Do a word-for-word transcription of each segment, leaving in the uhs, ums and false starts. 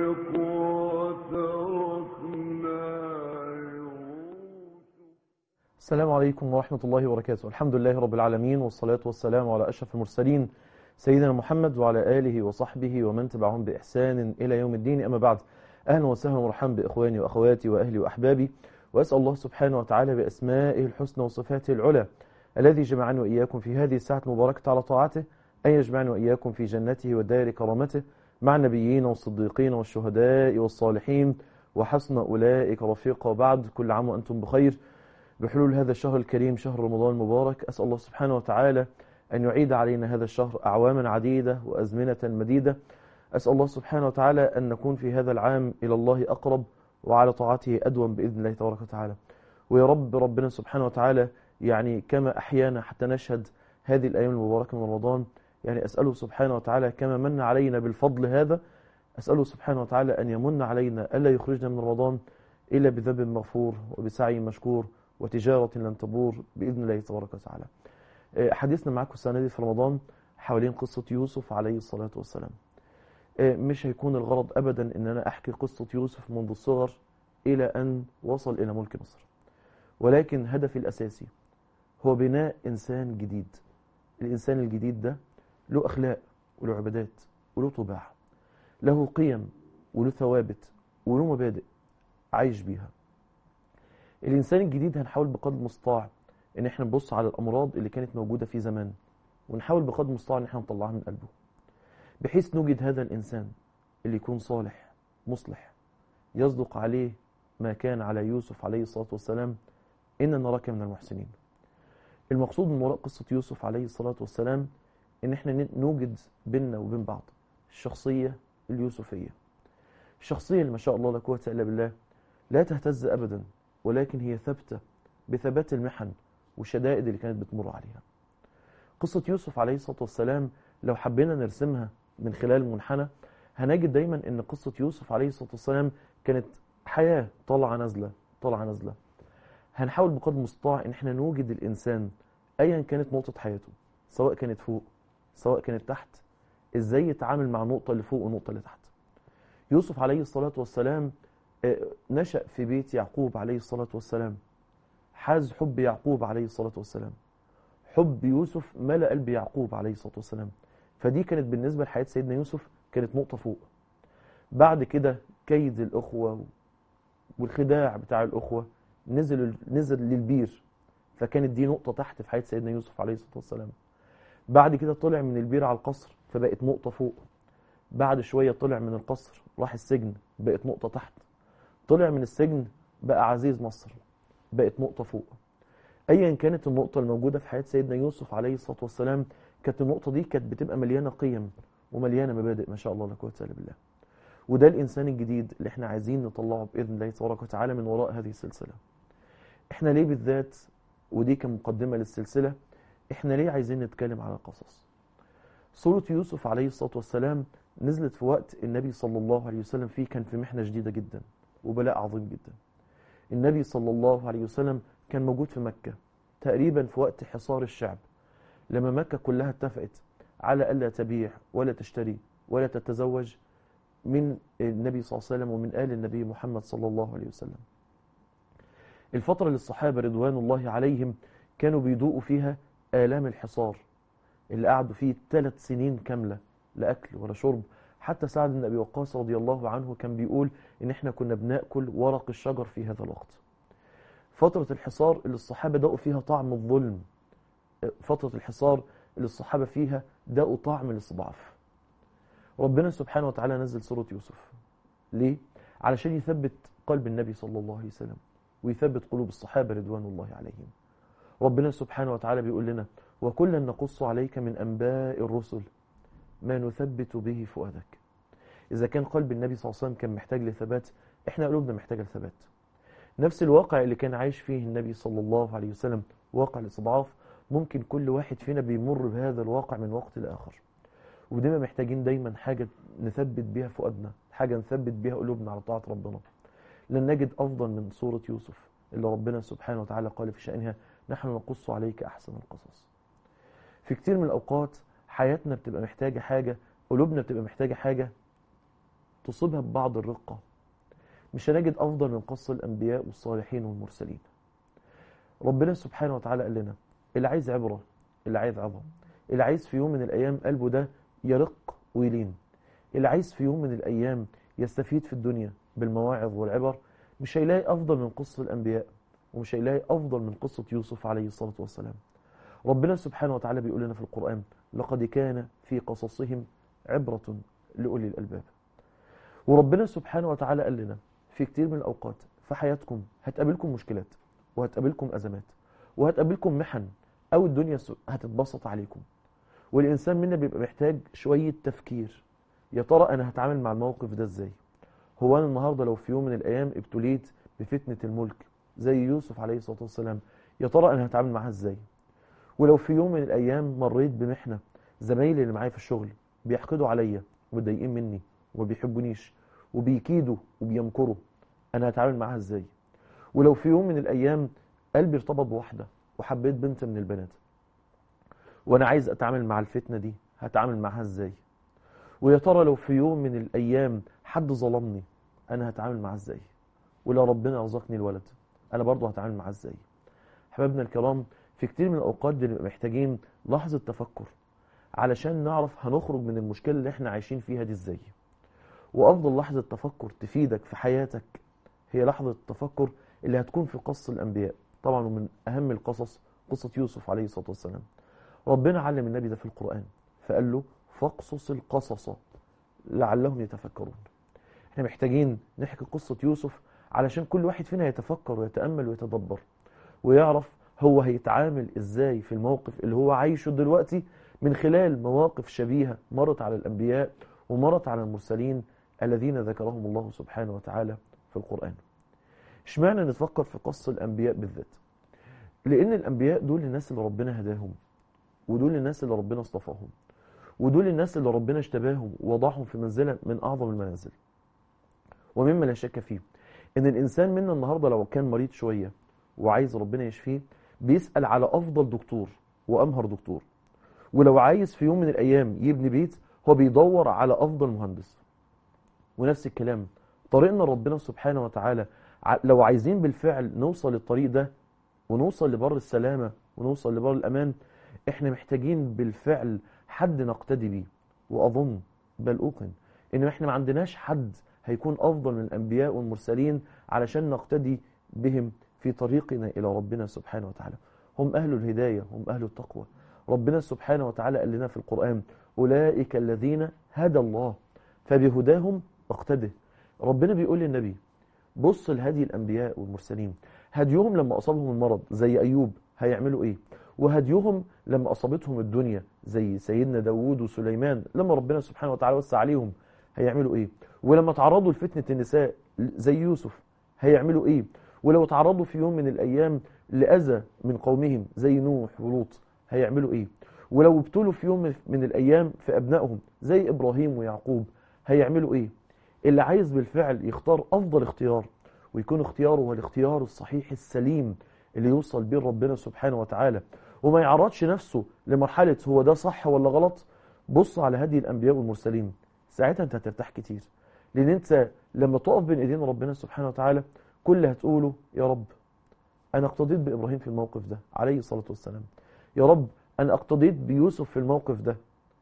السلام عليكم ورحمة الله وبركاته. الحمد لله رب العالمين، والصلاة والسلام على أشرف المرسلين سيدنا محمد وعلى آله وصحبه ومن تبعهم بإحسان إلى يوم الدين. أما بعد، أهلا وسهلا ومرحبا بإخواني وأخواتي وأهلي وأحبابي، وأسأل الله سبحانه وتعالى بأسمائه الحسنى وصفاته العلى الذي جمعني وإياكم في هذه الساعة المباركة على طاعته أن يجمعني وإياكم في جنته ودار كرامته مع النبيين والصديقين والشهداء والصالحين وحسن أولئك رفيقا. وبعد، كل عام وأنتم بخير بحلول هذا الشهر الكريم، شهر رمضان المبارك. أسأل الله سبحانه وتعالى أن يعيد علينا هذا الشهر أعواما عديدة وأزمنة مديدة. أسأل الله سبحانه وتعالى أن نكون في هذا العام إلى الله أقرب وعلى طاعته أدوم بإذن الله تبارك وتعالى. ويا رب ربنا سبحانه وتعالى يعني كما أحيانا حتى نشهد هذه الأيام المباركة من رمضان، يعني أسأله سبحانه وتعالى كما من علينا بالفضل هذا، أسأله سبحانه وتعالى أن يمن علينا ألا يخرجنا من رمضان إلا بذنب مغفور وبسعي مشكور وتجارة لن تبور بإذن الله تبارك وتعالى. حديثنا معكم السنة دي في رمضان حوالين قصة يوسف عليه الصلاة والسلام. مش هيكون الغرض أبدا أن أنا أحكي قصة يوسف منذ الصغر إلى أن وصل إلى ملك مصر، ولكن هدفي الأساسي هو بناء إنسان جديد. الإنسان الجديد ده له أخلاق وله عبادات وله طباع، له قيم وله ثوابت وله مبادئ عايش بيها. الإنسان الجديد هنحاول بقدر المستطاع إن احنا نبص على الأمراض اللي كانت موجودة في زمان، ونحاول بقدر المستطاع إن احنا نطلعها من قلبه، بحيث نوجد هذا الإنسان اللي يكون صالح مصلح، يصدق عليه ما كان على يوسف عليه الصلاة والسلام: إن نراك من المحسنين. المقصود من وراء قصة يوسف عليه الصلاة والسلام إن احنا نوجد بيننا وبين بعض الشخصية اليوسفية، الشخصية اللي ما شاء الله لا قوة إلا بالله لا تهتز أبدا، ولكن هي ثابتة بثبات المحن والشدائد اللي كانت بتمر عليها. قصة يوسف عليه الصلاة والسلام لو حبينا نرسمها من خلال منحنى، هنجد دايما ان قصة يوسف عليه الصلاة والسلام كانت حياة طالعة نازلة طالعة نازلة. هنحاول بقدر المستطاع ان احنا نوجد الانسان ايا كانت نقطة حياته، سواء كانت فوق سواء كانت تحت، ازاي يتعامل مع النقطة اللي فوق والنقطة اللي تحت. يوسف عليه الصلاة والسلام نشأ في بيت يعقوب عليه الصلاة والسلام، حاز حب يعقوب عليه الصلاة والسلام، حب يوسف ملأ قلب يعقوب عليه الصلاة والسلام. فدي كانت بالنسبة لحياة سيدنا يوسف كانت نقطة فوق. بعد كده كيد الأخوة والخداع بتاع الأخوة نزل نزل للبير، فكانت دي نقطة تحت في حياة سيدنا يوسف عليه الصلاة والسلام. بعد كده طلع من البير على القصر، فبقت نقطة فوق. بعد شوية طلع من القصر راح السجن، بقت نقطة تحت. طلع من السجن بقى عزيز مصر، بقت نقطة فوق. أيا كانت النقطة الموجودة في حياة سيدنا يوسف عليه الصلاة والسلام، كانت النقطة دي كانت بتبقى مليانة قيم ومليانة مبادئ ما شاء الله لا قوة إلا بالله. وده الإنسان الجديد اللي احنا عايزين نطلعه بإذن الله تبارك وتعالى من وراء هذه السلسلة. احنا ليه بالذات، ودي كمقدمة للسلسلة، احنا ليه عايزين نتكلم على القصص؟ سورة يوسف عليه الصلاة والسلام نزلت في وقت النبي صلى الله عليه وسلم فيه كان في محنة شديدة جدا وبلاء عظيم جدا. النبي صلى الله عليه وسلم كان موجود في مكة تقريبا في وقت حصار الشعب، لما مكة كلها اتفقت على ألا تبيع ولا تشتري ولا تتزوج من النبي صلى الله عليه وسلم ومن آل النبي محمد صلى الله عليه وسلم. الفترة اللي الصحابة رضوان الله عليهم كانوا بيدوقوا فيها آلام الحصار، اللي قعدوا فيه ثلاث سنين كاملة لا أكل ولا شرب. حتى سعد بن أبي وقاص رضي الله عنه كان بيقول إن إحنا كنا بنأكل ورق الشجر في هذا الوقت. فترة الحصار اللي الصحابة دقوا فيها طعم الظلم، فترة الحصار اللي الصحابة فيها دقوا طعم الاستضعاف. ربنا سبحانه وتعالى نزل سورة يوسف ليه؟ علشان يثبت قلب النبي صلى الله عليه وسلم ويثبت قلوب الصحابة رضوان الله عليهم. ربنا سبحانه وتعالى بيقول لنا: وكلا نقص عليك من أنباء الرسل ما نثبت به فؤادك. إذا كان قلب النبي صلى الله عليه وسلم كان محتاج لثبات، إحنا قلوبنا محتاجة لثبات. نفس الواقع اللي كان عايش فيه النبي صلى الله عليه وسلم، واقع الاستضعاف، ممكن كل واحد فينا بيمر بهذا الواقع من وقت لآخر، ودايما محتاجين دايما حاجة نثبت بيها فؤادنا، حاجة نثبت بيها قلوبنا على طاعة ربنا. لن نجد أفضل من سورة يوسف اللي ربنا سبحانه وتعالى قال في شأنها: نحن نقص عليك أحسن القصص. في كتير من الأوقات حياتنا بتبقى محتاجة حاجة، قلوبنا بتبقى محتاجة حاجة، تصيبها ببعض الرقة. مش هنجد أفضل من قص الأنبياء والصالحين والمرسلين. ربنا سبحانه وتعالى قال لنا اللي عايز عبرة، اللي عايز عظة، اللي عايز في يوم من الأيام قلبه ده يرق ويلين، اللي عايز في يوم من الأيام يستفيد في الدنيا بالمواعظ والعبر، مش هيلاقي أفضل من قصة الأنبياء، ومش هيلاقي أفضل من قصة يوسف عليه الصلاة والسلام. ربنا سبحانه وتعالى بيقول لنا في القرآن لقد كان في قصصهم عبرة لأولي الألباب. وربنا سبحانه وتعالى قال لنا في كتير من الأوقات في حياتكم هتقابلكم مشكلات، وهتقابلكم أزمات، وهتقابلكم محن، أو الدنيا هتتبسط عليكم، والإنسان منا بيبقى محتاج شوية تفكير. يا ترى أنا هتعامل مع الموقف ده إزاي؟ هو أنا النهاردة لو في يوم من الأيام ابتليت بفتنة الملك زي يوسف عليه الصلاة والسلام، يا ترى أنا هتعامل معها إزاي؟ ولو في يوم من الأيام مريت بمحنة، زمايلي اللي معايا في الشغل بيحقدوا عليا ومتضايقين مني وما بيحبونيش وبيكيدوا وبيمكروا، أنا هتعامل معها إزاي؟ ولو في يوم من الأيام قلبي ارتبط بواحدة وحبيت بنت من البنات، وأنا عايز أتعامل مع الفتنة دي، هتعامل معها إزاي؟ ويا ترى لو في يوم من الأيام حد ظلمني، أنا هتعامل معاه إزاي؟ ولو ربنا رزقني الولد، أنا برضه هتعامل معاه إزاي؟ حبايبنا الكرام، في كتير من الأوقات بنبقى محتاجين لحظة تفكر علشان نعرف هنخرج من المشكلة اللي احنا عايشين فيها دي إزاي. وأفضل لحظة تفكر تفيدك في حياتك هي لحظة التفكر اللي هتكون في قصص الأنبياء. طبعا ومن أهم القصص قصة يوسف عليه الصلاة والسلام. ربنا علم النبي ده في القرآن فقال له فاقصص القصص لعلهم يتفكرون. احنا محتاجين نحكي قصة يوسف علشان كل واحد فينا يتفكر ويتأمل ويتدبر ويعرف هو هيتعامل ازاي في الموقف اللي هو عايشه دلوقتي من خلال مواقف شبيهة مرت على الأنبياء ومرت على المرسلين الذين ذكرهم الله سبحانه وتعالى في القرآن. اشمعنى نتفكر في قصة الأنبياء بالذات؟ لأن الأنبياء دول الناس اللي ربنا هداهم، ودول الناس اللي ربنا اصطفاهم، ودول الناس اللي ربنا اشتباهم ووضعهم في منزلة من أعظم المنازل. ومما لا شك فيه إن الإنسان منا النهاردة لو كان مريض شوية وعايز ربنا يشفيه بيسأل على أفضل دكتور وأمهر دكتور، ولو عايز في يوم من الأيام يبني بيت هو بيدور على أفضل مهندس. ونفس الكلام طريقنا ربنا سبحانه وتعالى لو عايزين بالفعل نوصل للطريق ده ونوصل لبر السلامة ونوصل لبر الأمان، احنا محتاجين بالفعل حد نقتدي بيه. وأظن بل أوقن إن احنا ما عندناش حد هيكون أفضل من الأنبياء والمرسلين علشان نقتدي بهم في طريقنا إلى ربنا سبحانه وتعالى. هم أهل الهداية، هم أهل التقوى. ربنا سبحانه وتعالى قال لنا في القرآن أولئك الذين هدى الله فبهداهم اقتده. ربنا بيقول للنبي بص لهدي الأنبياء والمرسلين، هديهم لما أصابهم المرض زي أيوب هيعملوا إيه، وهديهم لما أصابتهم الدنيا زي سيدنا داود وسليمان لما ربنا سبحانه وتعالى وسع عليهم هيعملوا إيه، ولما تعرضوا لفتنة النساء زي يوسف هيعملوا إيه، ولو تعرضوا في يوم من الأيام لأذى من قومهم زي نوح ولوط هيعملوا إيه، ولو ابتلوا في يوم من الأيام في أبنائهم زي إبراهيم ويعقوب هيعملوا إيه. اللي عايز بالفعل يختار أفضل اختيار ويكون اختياره هو الاختيار الصحيح السليم اللي يوصل بيه ربنا سبحانه وتعالى وما يعرضش نفسه لمرحلة هو ده صح ولا غلط. بص على هدي الأنبياء والمرسلين، ساعتها انت هترتاح كتير، لأن انت لما تقف بين ايدين ربنا سبحانه وتعالى كل اللي هتقوله يا رب أنا اقتضيت بإبراهيم في الموقف ده عليه الصلاة والسلام، يا رب أنا اقتضيت بيوسف في الموقف ده،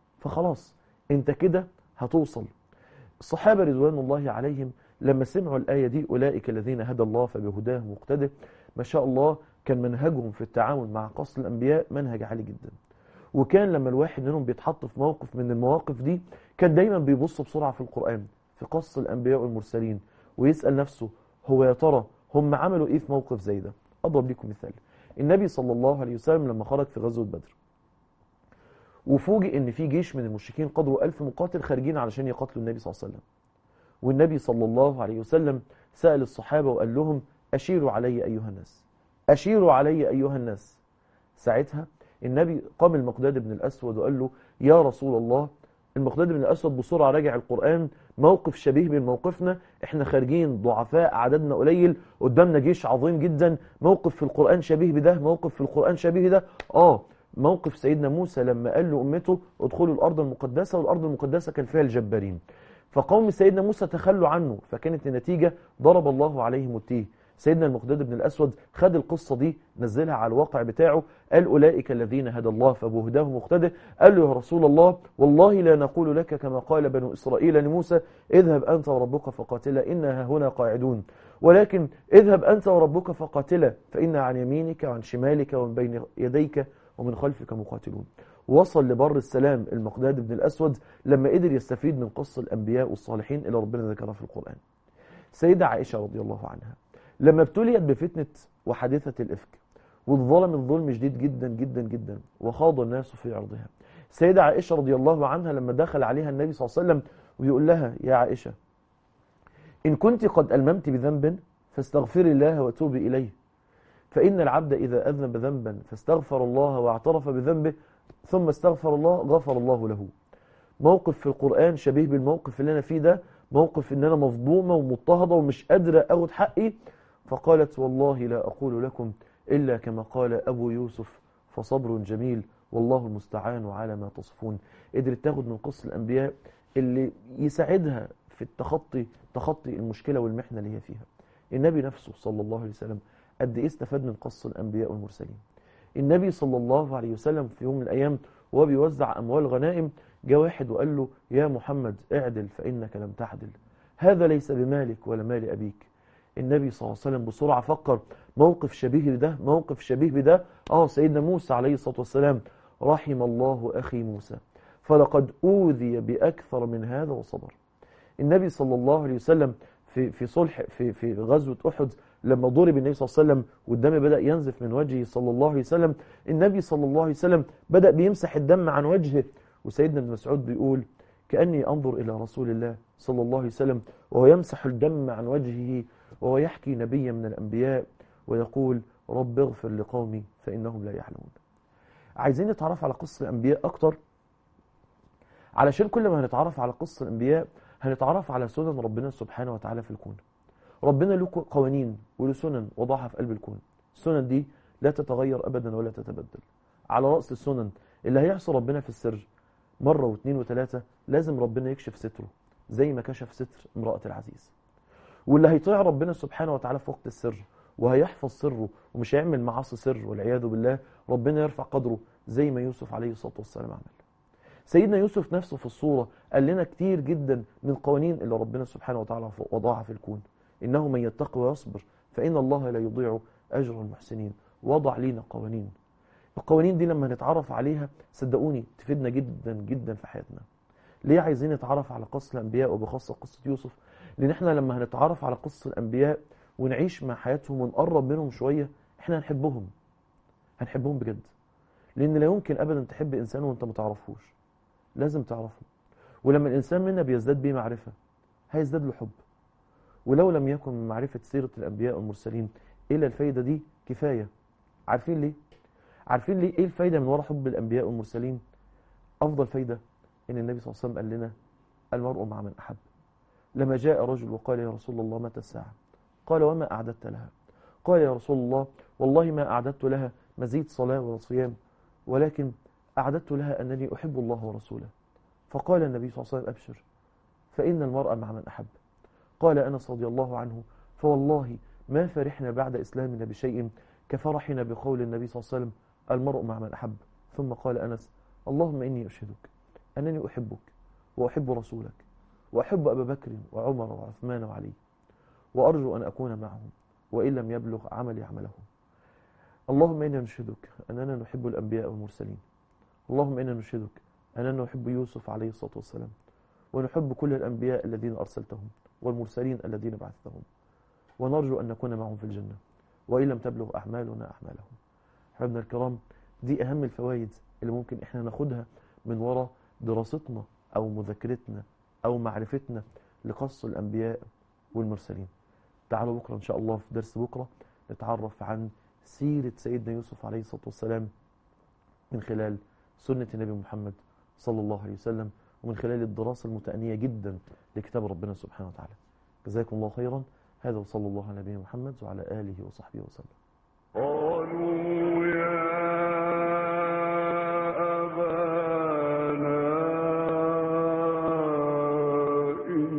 فخلاص انت كده هتوصل. الصحابة رضوان الله عليهم لما سمعوا الآية دي أولئك الذين هدى الله فبهداه مقتده، ما شاء الله كان منهجهم في التعامل مع قصص الأنبياء منهج عالي جدا. وكان لما الواحد منهم بيتحط في موقف من المواقف دي كان دايما بيبص بسرعة في القرآن في قصص الأنبياء والمرسلين ويسأل نفسه هو يا ترى هم عملوا إيه في موقف زي ده. أضرب لكم مثال، النبي صلى الله عليه وسلم لما خرج في غزوة بدر وفوجئ ان في جيش من المشركين قدروا ألف مقاتل خارجين علشان يقاتلوا النبي صلى الله عليه وسلم، والنبي صلى الله عليه وسلم سأل الصحابة وقال لهم أشيروا علي أيها الناس، أشيروا علي أيها الناس. ساعتها النبي قام المقداد بن الأسود وقال له يا رسول الله. المقداد بن الأسود بسرعة راجع القرآن، موقف شبيه من موقفنا، احنا خارجين ضعفاء عددنا قليل قدامنا جيش عظيم جدا، موقف في القرآن شبيه بده، موقف في القرآن شبيه ده. آه موقف سيدنا موسى لما قال له أمته ادخلوا الأرض المقدسة، والأرض المقدسة كان فيها الجبارين. فقوم سيدنا موسى تخلوا عنه، فكانت النتيجة ضرب الله عليهم التيه. سيدنا المقداد بن الأسود خد القصة دي نزلها على الواقع بتاعه، قال أولئك الذين هدى الله فبهداه مقتده. قال له يا رسول الله والله لا نقول لك كما قال بنو إسرائيل لموسى اذهب أنت وربك فقاتلا إنها هنا قاعدون، ولكن اذهب أنت وربك فقاتلا فإن عن يمينك وعن شمالك ومن بين يديك ومن خلفك مقاتلون. وصل لبر السلام المقداد بن الأسود لما قدر يستفيد من قصة الأنبياء والصالحين اللي ربنا ذكرها في القرآن. سيدة عائشة رضي الله عنها لما ابتليت بفتنة وحادثة الإفك والظلم الظلم شديد جدا جدا جدا وخاض الناس في عرضها، سيدة عائشة رضي الله عنها لما دخل عليها النبي صلى الله عليه وسلم ويقول لها يا عائشة إن كنت قد ألممت بذنب فاستغفري الله وتوبي إليه، فإن العبد إذا أذنب ذنبا فاستغفر الله واعترف بذنبه ثم استغفر الله غفر الله له. موقف في القرآن شبيه بالموقف اللي أنا فيه ده، موقف إن أنا مظلومة ومضطهدة ومش قادرة أخد حقي، فقالت والله لا أقول لكم إلا كما قال أبو يوسف فصبر جميل والله المستعان على ما تصفون. قدرت تاخد من قصة الأنبياء اللي يساعدها في التخطي تخطي المشكلة والمحنة اللي هي فيها. النبي نفسه صلى الله عليه وسلم قد إيه استفاد من قصة الأنبياء والمرسلين. النبي صلى الله عليه وسلم في يوم من الأيام وهو بيوزع أموال غنائم جاء واحد وقال له يا محمد اعدل فإنك لم تعدل، هذا ليس بمالك ولا مال أبيك. النبي صلى الله عليه وسلم بسرعة فكر موقف شبيه بده موقف شبيه بده آه سيدنا موسى عليه الصلاة والسلام، رحم الله أخي موسى فلقد أوذي بأكثر من هذا وصبر. النبي صلى الله عليه وسلم في في صلح في في غزوة أحد لما ضرب النبي صلى الله عليه وسلم والدم بدأ ينزف من وجهه صلى الله عليه وسلم، النبي صلى الله عليه وسلم بدأ بيمسح الدم عن وجهه، وسيدنا ابن مسعود بيقول كأني أنظر إلى رسول الله صلى الله عليه وسلم وهو يمسح الدم عن وجهه وهو يحكي نبيا من الأنبياء ويقول رب اغفر لقومي فإنهم لا يعلمون. عايزين نتعرف على قصة الأنبياء أكتر، علشان كل ما هنتعرف على قصة الأنبياء هنتعرف على سنن ربنا سبحانه وتعالى في الكون. ربنا له قوانين وله سنن وضعها في قلب الكون، السنن دي لا تتغير أبدا ولا تتبدل. على رأس السنن اللي هيعصي ربنا في السر مرة واثنين وثلاثة لازم ربنا يكشف ستره زي ما كشف ستر امرأة العزيز، واللي هيطيع ربنا سبحانه وتعالى في وقت السر وهيحفظ سره ومش هيعمل معاصي سر والعياذ بالله ربنا يرفع قدره زي ما يوسف عليه الصلاة والسلام عمل. سيدنا يوسف نفسه في الصورة قال لنا كتير جدا من قوانين اللي ربنا سبحانه وتعالى وضعها في الكون، إنه من يتقي ويصبر فإن الله لا يضيع أجر المحسنين. وضع لينا قوانين، القوانين دي لما نتعرف عليها صدقوني تفيدنا جدا جدا في حياتنا. ليه عايزين نتعرف على قصة الأنبياء وبخاصة قصة يوسف؟ لأن احنا لما هنتعرف على قصة الأنبياء ونعيش مع حياتهم ونقرب منهم شوية احنا هنحبهم هنحبهم بجد، لأن لا يمكن أبدا تحب إنسان وانت ما تعرفوش، لازم تعرفه. ولما الإنسان منا بيزداد بيه معرفة هيزداد له حب، ولو لم يكن من معرفة سيرة الأنبياء والمرسلين إلا الفايدة دي كفاية. عارفين ليه؟ عارفين ليه؟ إيه الفايدة من وراء حب الأنبياء والمرسلين؟ أفضل فايدة إن النبي صلى الله عليه وسلم قال لنا المرء مع من أحب. لما جاء رجل وقال يا رسول الله متى الساعة؟ قال وما أعددت لها؟ قال يا رسول الله والله ما أعددت لها مزيد صلاة ولا صيام، ولكن أعددت لها أنني أحب الله ورسوله. فقال النبي صلى الله عليه وسلم أبشر فإن المرء مع من أحب. قال أنس رضي الله عنه فوالله ما فرحنا بعد إسلامنا بشيء كفرحنا بقول النبي صلى الله عليه وسلم المرء مع من أحب. ثم قال أنس اللهم إني أشهدك أنني أحبك وأحب رسولك وأحب أبا بكر وعمر وعثمان وعلي وأرجو أن أكون معهم وإن لم يبلغ عملي عملهم. اللهم إنا نشهدك أننا نحب الأنبياء والمرسلين. اللهم إنا نشهدك أننا نحب يوسف عليه الصلاة والسلام ونحب كل الأنبياء الذين أرسلتهم والمرسلين الذين بعثتهم، ونرجو أن نكون معهم في الجنة وإن لم تبلغ أعمالنا أعمالهم. حبايبنا الكرام، دي أهم الفوائد اللي ممكن إحنا ناخدها من وراء دراستنا أو مذاكرتنا أو معرفتنا لقصص الأنبياء والمرسلين. تعالوا بكرة إن شاء الله في درس بكرة نتعرف عن سيرة سيدنا يوسف عليه الصلاة والسلام من خلال سنة النبي محمد صلى الله عليه وسلم ومن خلال الدراسة المتأنية جدا لكتاب ربنا سبحانه وتعالى. جزاكم الله خيرا. هذا وصلى الله على نبينا محمد وعلى آله وصحبه وسلم. قالوا يا أبانا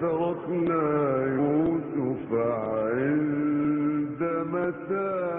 تركنا يوسف عند متاعنا